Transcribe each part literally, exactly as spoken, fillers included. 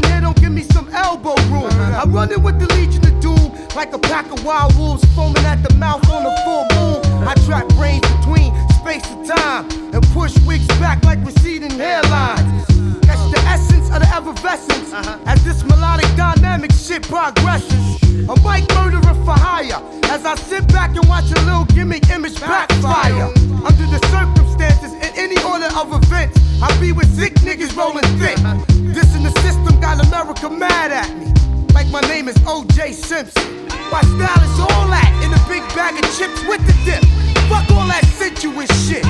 in here, don't give me some elbow room. I'm running with the Legion of Doom, like a pack of wild wolves foaming at the mouth on a full moon. I trap brains between space and time and push wigs back like receding hairlines. Catch the essence of the effervescence as this melodic dynamic shit progresses. A mic murderer for hire as I sit back and watch a little gimmick image backfire. Under the circumstances, in any order of events, I be with sick niggas rolling thick. This in the system got America mad at me, like my name is O J Simpson. My style is all that in a big bag of chips with the dip. Fuck all that sensuous shit.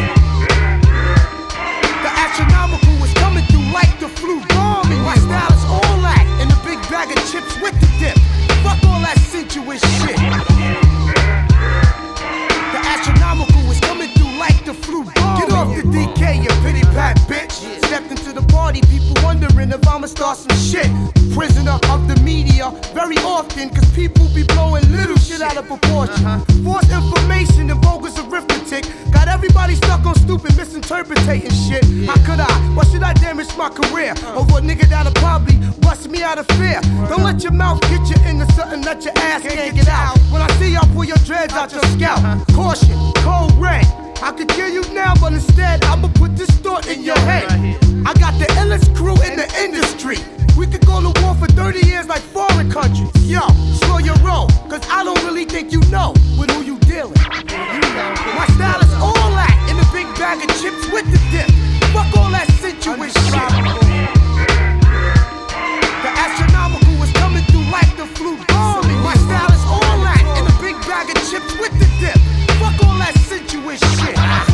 The astronomical is coming through like the flu bombing. My style is all that in a big bag of chips with the dip. Fuck all that sensuous shit. The astronomical is coming through like the flu bombing. Get off the D K, you pity pat bitch. Stepped into the party, people wondering if I'ma start some shit. Prisoner of the media very often, cause people be blowing little shit out of proportion. False information and bogus arithmetic got everybody stuck on stupid misinterpreting shit. How could I? Why should I damage my career over a nigga that'll probably bust me out of fear? Don't let your mouth get you into something that your ass can't get out. When I see y'all pull your dreads out your scalp, caution, cold red. I could kill you now, but instead I'ma put this thought in your head. I got the illest crew in the industry. We could go to war for thirty years like foreign countries. Yo, slow your roll, cause I don't really think you know with who you dealing. My style is all that in a big bag of chips with the dip. Fuck all that sensuous shit. The astronomical is coming through like the flu bombing. My style is all that in a big bag of chips with the dip. Fuck all that sensuous shit.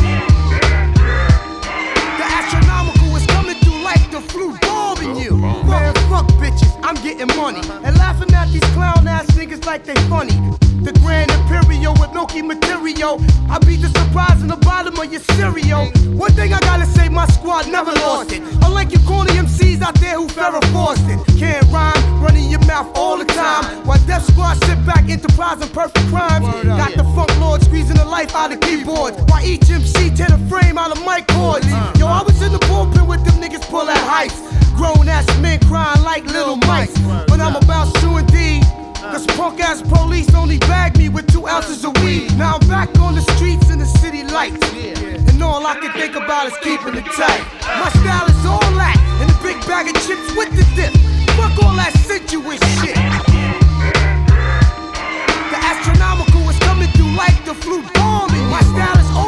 The astronomical is coming through like the flu bombing you. Man, fuck bitches, I'm getting money and laughing at these clown ass niggas like they funny. The Grand Imperial with milky material, I beat the surprise in the bottom of your cereal. One thing I gotta say, my squad never lost it. Unlike you corny M Cs out there who Farrah forced it. Can't rhyme, running your mouth all the time, while Def Squad sit back, enterprising perfect crimes. Got the funk lord squeezing the life out of keyboards, while each M C tear the frame out of mic cords. Yo, I was in the bullpen with them niggas pull at heights. Grown ass men crying like little mice. But I'm about to indeed, cause punk ass police only bagged me with two ounces of weed. Now I'm back on the streets in the city lights, and all I can think about is keeping it tight. My style is all that in a big bag of chips with the dip. Fuck all that sensuous shit. The astronomical is coming through like the flu bombing. My style is all